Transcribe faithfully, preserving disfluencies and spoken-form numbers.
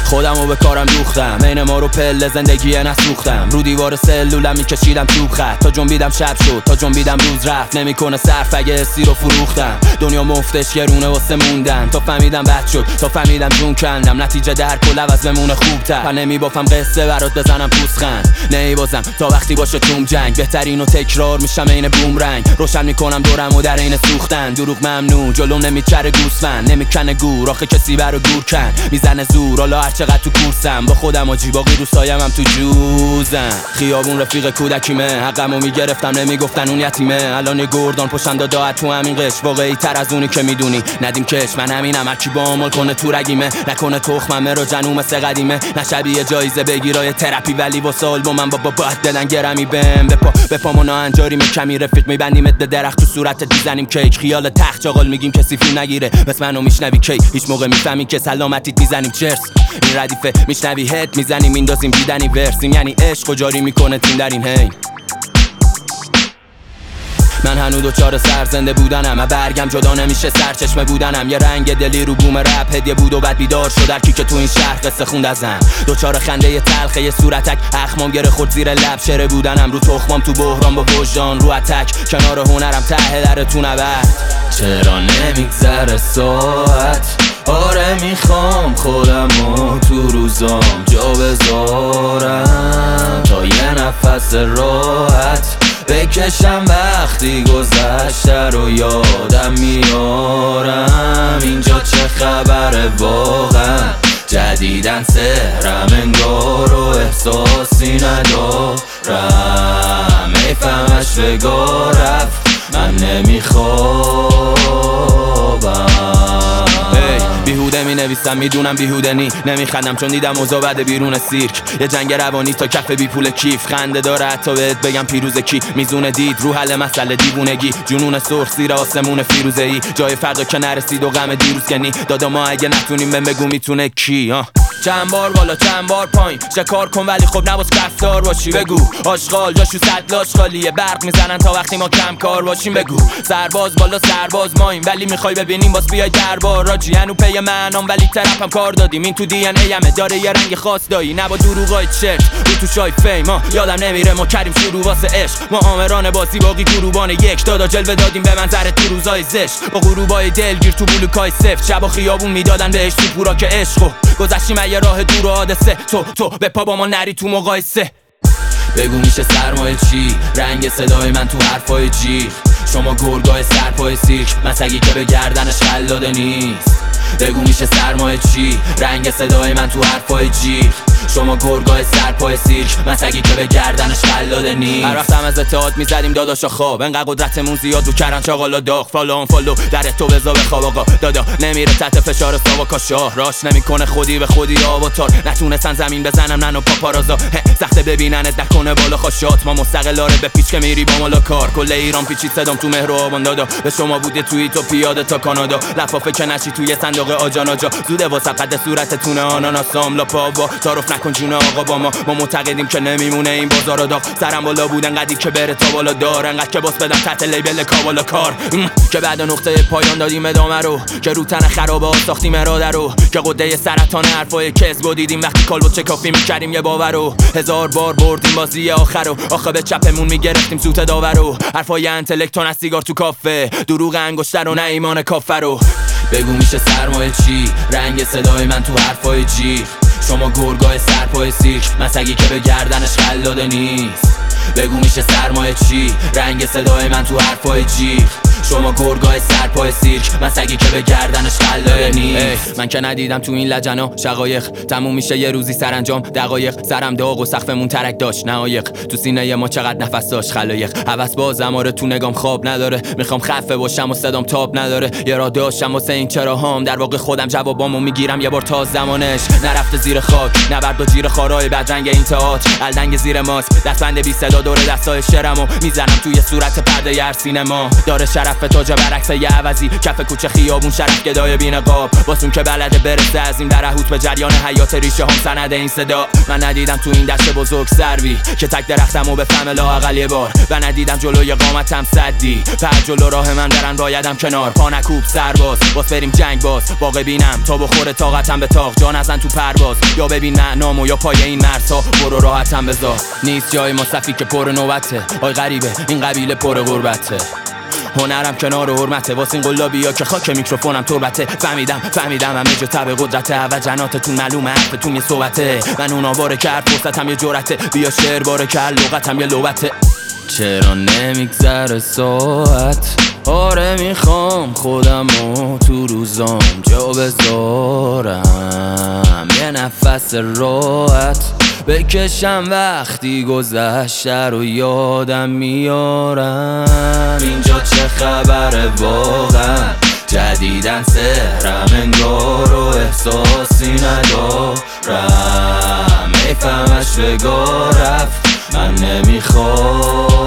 خودمو به کارم دوختم، عین ما رو پله زندگی نسوختم. رو دیوار سلولم میکشیدم توپ خط، تا جنبیدم شب شد، تا جنبیدم روز رفت. نمیکنه صرف اگه حسی رو فروختم. دنیا مفتش گرونه واسه موندن، تا فهمیدم بد شد، تا فهمیدم جون کندم. نتیجه در کل عوض بمونه خوبتر. پر نمیبافم قصه برات بزنم پوزخند، نمیبازم تا وقتی باشه توم جنگ. بهترینو تکرار میشم عین بومرنگ، روشن میکنم دورم و در عین سوختن. دروغ ممنوع جلوم نمیچره گوسفند، نمیکنه گور آخه کسی برا گور کن. میزنه زور حالا هر چقدر تو کورسم، با خودم آجی باقی رو سایم هم تو جوزم. خیابون رفیق کودکیمه، حقمو میگرفتم نمیگفتن اون یتیمه. الان گردان پشتم داد تو همین قش، واقعی تر از اونی که میدونی. ندیم کش من همینم، هرکی با عمل کنه تو رگیمه. نکنه تخممه رو جنوم مثل قدیمه. نشبیه جایزه بگیرای ترپی، ولی واسه آلبومم بابا باید دلن گرمی بهم. بپا بپا منا انجاری میکمی رفیق میبندیمت به درخت، تو صورتت میزنیم کیک. خیال تخت چاقال میگیم کسی فیلم نگیره، بس منو میشنوی کی؟ هیچ موقع میفهمی که سلامتیت میزنیم چرس. این ردیفه میشنوی هت میزنیم میندازیم دیدنی ورسیم، یعنی عشق و جاری میکنه تیم در این هی. من هنو دوچار سرزنده بودنم، برگم جدا نمیشه سرچشمه بودنم. یه رنگ دلی رو بوم رپ هدیه بود و بعد بیدار شد هرکی که تو این شهر قصه خوند ازم. دوچار خنده تلخه یه صورتک، اخمام گره خورد زیر لب. شره بودنم رو تخمام تو بحران با وجدان رو اتک. کنار هنرم ته در تو نبرد. چرا نمیگذره ساعت؟ آره میخوام خودمو تو روزام جا بذارم، تا یه نفس راحت بکشم وقتی گذشته رو یادم میارم. اینجا چه خبره واقعا؟ جدیدن سهرم انگار و احساسی ندارم. میفهمش بگاه رفت من نمیخوابم. بیهوده می نویسم میدونم بیهوده نی، نمیخندم چون دیدم اوضاع بده بیرون سیرک. یه جنگ روانی تا کف بی پول کیف، خنده داره حتی بهت بگم پیروز کی. میزونه دید رو حل مسئله دیوونگی، جنون سرخ زیر آسمون فیروزه ای. جای فردا که نرسید و غم دیروز کنی، دادا ما اگه نتونیم بهم بگو میتونه کی. آه چند بار بالا چند بار پایین، شکار کن ولی خب نباز کفتار باشی. بگو آشغال جاشو صد لاش خالیه، برق میزنن تا وقتی ما کم کار باشیم. بگو سرباز بالا سرباز مایم، ولی میخوای ببینیم باز بیای دربار. راجی هنو پی منام ولی طرفم کار دادیم. این تو دی ان ایمه داره یه رنگ خاص دایی، نبا دروغای چرت رو تو شای فیم. یادم نمیره ما کریم شروع واسه عشق، ما آمران بازی باقی گروبان یک. دادا جلوه دادیم به منظر تو روزای زشت، با غروبای دلگیر تو بلوکای سفت. شبا خیابون میدادن بهش تو پورا که عشقو گذشتیم یه راه دور و حادثه. تو تو به پا با ما نری تو مقایسه. بگو میشه سرمایه چی؟ رنگ صدای من تو حرفای جیغ. شما گرگای سرپای سیرک، من سگی که به گردنش قلاده نیست. بگو میشه سرمایه چی؟ رنگ صدای من تو حرفای جیغ. شما گرگای سرپای سیرک، من سگی که به گردنش قلاده نیست. هر وقت هم از اتحاد میزدیم داداشا خواب، انقدر قدرتمون زیاد رو کردن چاقالا داغ. فالو فالو در تو بزا به خواب آقا دادا نمیره تحت فشار ساواکا شاه. راش نمیکنه خودی به خودی آواتار، نتونستن زمین بزنم ننو پاپارازا. سخته ببیننت نکنه بالا خوشات، ما مستقلاره به پیچ که میری با مالا کار. کل ایران پیچید صدام تو مهر و آبان دادا، به شما بوده توی تو پیاده تا کانادا. لفافه که نشی توی صندوق آجان آجا، زوده واسه قد صورتتونه آناناسام لاپا با تعارف نکن جون آقا با ما. ما معتقدیم که نمیمونه این بازار داغ. سرم بالا بودن قدی که بره تا بالا دار، انقدر که باس بدم تحت لیبل کاوالا کار. که بعد نقطه پایان دادیم ادامه رو، که رو تن خرابه ها ساختیم اراده رو. که قده سرطان حرفای کذب دیدیم وقتی کالبد چه کافی میکردیم یه باور رو. هزار بار بردیم بازی آخر رو، آخه به چپمون میگرفتیم سوت داور رو. حرفای انتلکتون از سیگار تو کافه، دروغ انگشتر و نه ایمان کافر رو. بگو میشه سرمایه چی؟ رنگ صدای من تو حرفای جیغ. شما گرگای سرپای سیرک، من سگی که به گردنش قلاده نیست. بگو میشه سرمایه چی؟ رنگ صدای من تو حرفای جیغ. شما گرگای سرپای سیرک، من سگی که به گردنش قلاده نیست. من که ندیدم تو این لجنا شقایق، تموم میشه یه روزی سرانجام دقایق. سرم داغ و سقفمون ترک داشت نهایق، تو سینه ما چقدر نفس داشت خلایق. حوس بازم آره تو نگام خواب نداره، میخوام خفه باشم و صدام تاب نداره. یه راه داشتم واسه این چراهام، در واقع خودم جوابامو میگیرم یه بار تا زمانش نرفته زیر خاک. نبرد و جیر خارای بدرنگ این تئاتر، الدنگ زیر ماست دستبند بی صدا دور دستای شرمو میزنم توی صورت پرده یر سینما. داره شرف طرف تاج برعکس یه عوضی کف کوچه خیابون شرف گدای بی نقاب واسون که بلده برسه از این درهوت به جریان حیات ریشه هم سند این صدا من ندیدم تو این دشت بزرگ سروی که تک درختمو به فهم لااقل یه بار و ندیدم جلوی قامتم صدی پر جلو راه من برن بایدم کنار پا نکوب سرباز باز بریم جنگ باز واقع بینم تا بخوره طاقتم به تاق جا نزن تو پرواز یا ببین معنامو یا پای این مرزها برو راحتم بذار نیست جای ما صفی که پر نوبته آی غریبه این قبیله پر غربته هنرم کنار حرمته واسه این قلابیا که خاک میکروفونم تربته فهمیدم فهمیدم همه جا تب قدرته و جناتتون معلومه حرفتون یه صحبته من اون آواره کرد فرصتم یه جرأته بیا شعر باره کرد لغتم یه لغته چرا نمیگذره ساعت آره میخوام خودمو تو روزام جا بذارم یه نفس راحت بکشم وقتی گذشته رو یادم میارم اینجا چه خبره واقعا جدیدن سهرم انگار و احساسی ندارم میفهمش بگاه رفت من نمیخوام